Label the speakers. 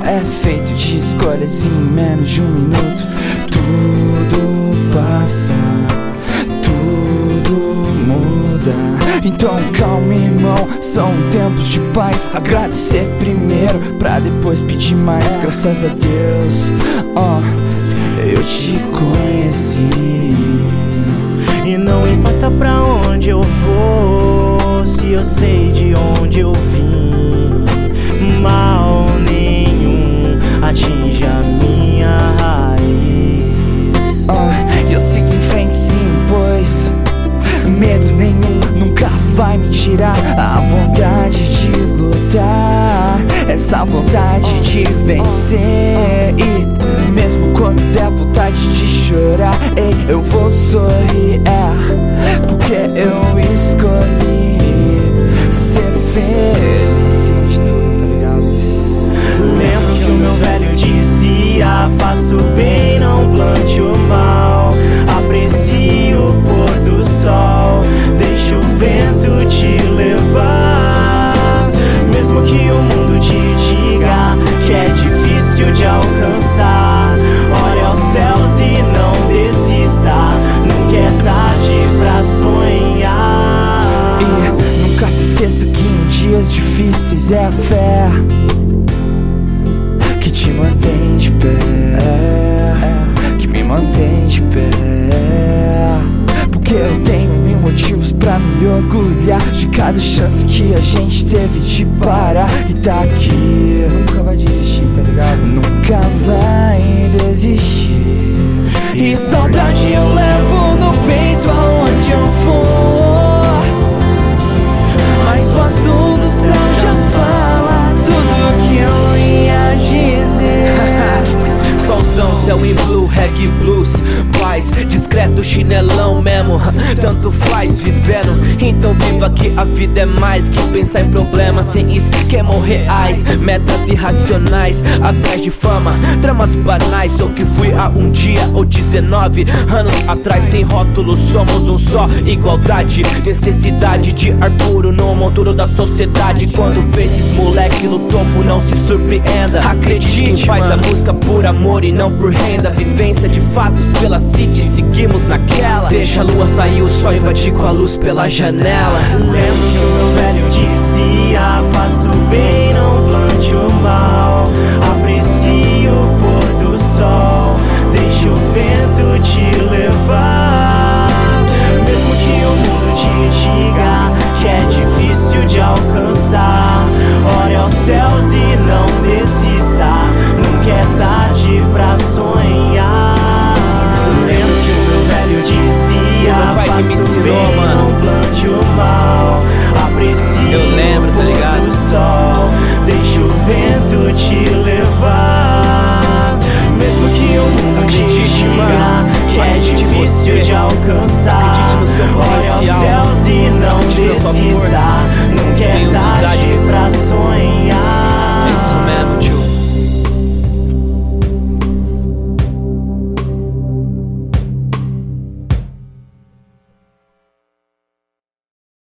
Speaker 1: é feito de escolhas em menos de um minuto. Tudo passa, tudo muda. Então calma, irmão, são tempos de paz. Agradecer primeiro pra depois pedir mais. Graças a Deus, eu te conheci.
Speaker 2: E não importa pra onde eu vou, se eu sei de onde eu vim, mal nenhum atinge a minha raiz.
Speaker 1: Eu sigo em frente sim, pois medo nenhum nunca vai me tirar a vontade de lutar, essa vontade de vencer. E mesmo quando der vontade de chorar, ei, eu vou sorrir, porque eu escolhi ser feliz de tudo, tá ligado?
Speaker 2: Lembro que o meu velho dizia: faça o bem, não plante o mal, aprecie o pôr do sol, deixa o vento te levar. Mesmo que o mundo te diga que é difícil de alcançar, olhe aos céus e não desista, nunca é tarde pra sonhar.
Speaker 1: E nunca se esqueça que em dias difíceis é a fé que te mantém de pé, que me mantém de pé. Porque eu tenho mil motivos pra me orgulhar de cada chance que a gente teve de parar e tá aqui. Nunca vai desistir, tá ligado? Nunca vai desistir. E saudade eu levo no peito aonde eu for, mas o azul do céu já fala tudo que eu ia dizer.
Speaker 3: Solzão, céu em blue, reggae blues, paz, discreto, chinelão mesmo, tanto faz vivendo. Então viva que a vida é mais que pensar em problemas sem esquemas reais, metas irracionais, atrás de fama, tramas banais. Ou que fui há um dia ou 19 anos atrás, sem rótulos, somos um só, igualdade, necessidade de ar puro no monturo da sociedade. Quando vezes moleque no topo, não se surpreenda, acredite, faz a música por amor e não por renda. Vivência de fatos pela city, seguimos naquela. Deixa a lua sair, o sol invadir com a luz pela janela.
Speaker 2: Lembro que o meu velho dizia: faça o bem, não plante o mal,